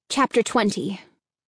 Chapter 20.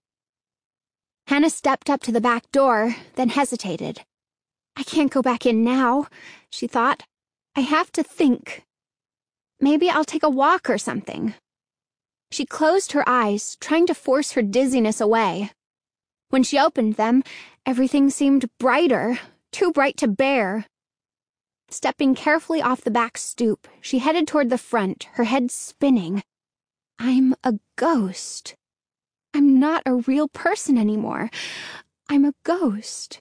Hannah stepped up to the back door, then hesitated. I can't go back in now, she thought. I have to think. Maybe I'll take a walk or something. She closed her eyes, trying to force her dizziness away. When she opened them, everything seemed brighter, too bright to bear. Stepping carefully off the back stoop, she headed toward the front, her head spinning. I'm a ghost. I'm not a real person anymore. I'm a ghost.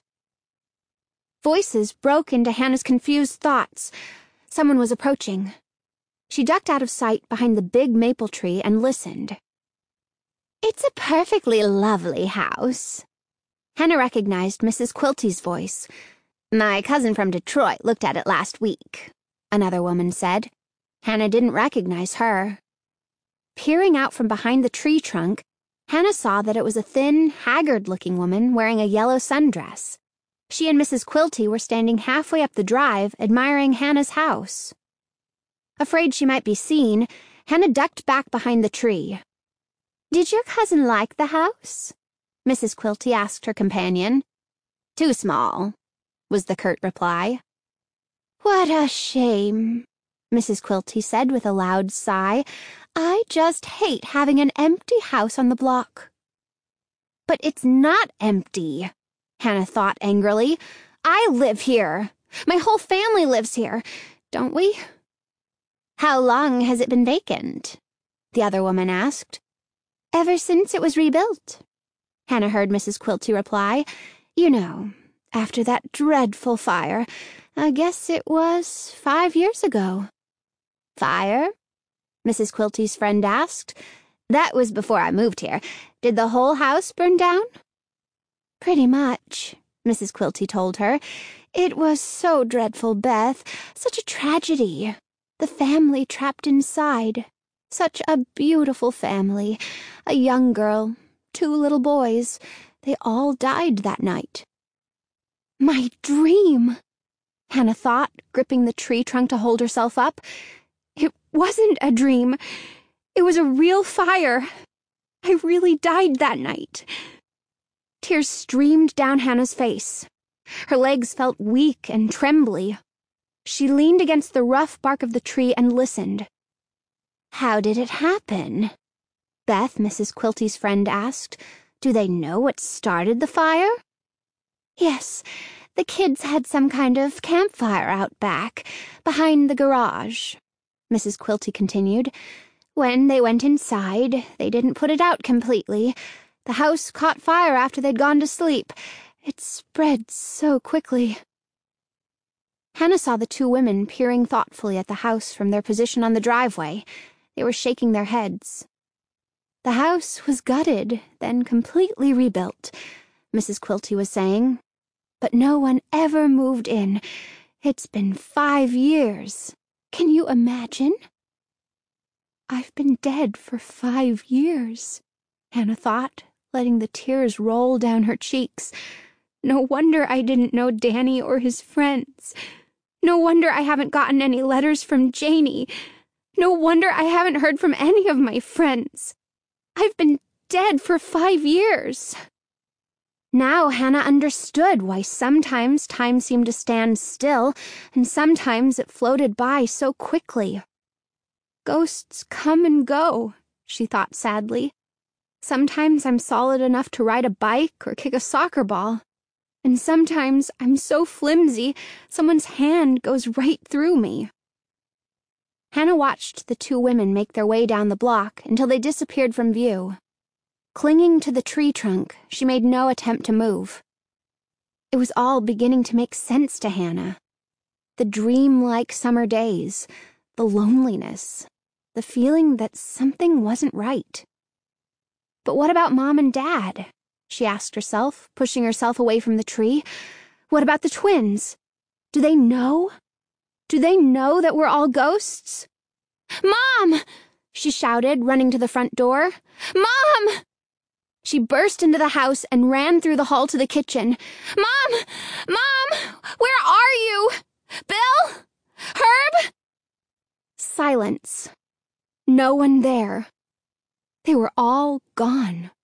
Voices broke into Hannah's confused thoughts. Someone was approaching. She ducked out of sight behind the big maple tree and listened. It's a perfectly lovely house. Hannah recognized Mrs. Quilty's voice. My cousin from Detroit looked at it last week, another woman said. Hannah didn't recognize her. Peering out from behind the tree trunk, Hannah saw that it was a thin, haggard-looking woman wearing a yellow sundress. She and Mrs. Quilty were standing halfway up the drive, admiring Hannah's house. Afraid she might be seen, Hannah ducked back behind the tree. Did your cousin like the house? Mrs. Quilty asked her companion. Too small, was the curt reply. What a shame, Mrs. Quilty said with a loud sigh. I just hate having an empty house on the block. But it's not empty, Hannah thought angrily. I live here. My whole family lives here, don't we? How long has it been vacant? The other woman asked. Ever since it was rebuilt, Hannah heard Mrs. Quilty reply. You know, after that dreadful fire, I guess it was 5 years ago. Fire? Mrs. Quilty's friend asked. That was before I moved here. Did the whole house burn down? Pretty much, Mrs. Quilty told her. It was so dreadful, Beth. Such a tragedy. The family trapped inside. Such a beautiful family. A young girl, 2 little boys. They all died that night. My dream, Hannah thought, gripping the tree trunk to hold herself up. It wasn't a dream. It was a real fire. I really died that night. Tears streamed down Hannah's face. Her legs felt weak and trembly. She leaned against the rough bark of the tree and listened. How did it happen? Beth, Mrs. Quilty's friend, asked. Do they know what started the fire? Yes, the kids had some kind of campfire out back, behind the garage, Mrs. Quilty continued. When they went inside, they didn't put it out completely. The house caught fire after they'd gone to sleep. It spread so quickly. Hannah saw the 2 women peering thoughtfully at the house from their position on the driveway. They were shaking their heads. The house was gutted, then completely rebuilt, Mrs. Quilty was saying. But no one ever moved in. It's been 5 years. Can you imagine? I've been dead for 5 years, Hannah thought, letting the tears roll down her cheeks. No wonder I didn't know Danny or his friends. No wonder I haven't gotten any letters from Janie. No wonder I haven't heard from any of my friends. I've been dead for 5 years. Now Hannah understood why sometimes time seemed to stand still, and sometimes it floated by so quickly. Ghosts come and go, she thought sadly. Sometimes I'm solid enough to ride a bike or kick a soccer ball, and sometimes I'm so flimsy someone's hand goes right through me. Hannah watched the 2 women make their way down the block until they disappeared from view. Clinging to the tree trunk, she made no attempt to move. It was all beginning to make sense to Hannah. The dream-like summer days, the loneliness, the feeling that something wasn't right. But what about Mom and Dad? She asked herself, pushing herself away from the tree. What about the twins? Do they know? Do they know that we're all ghosts? Mom! She shouted, running to the front door. Mom! She burst into the house and ran through the hall to the kitchen. Mom! Mom! Where are you? Bill? Herb? Silence. No one there. They were all gone.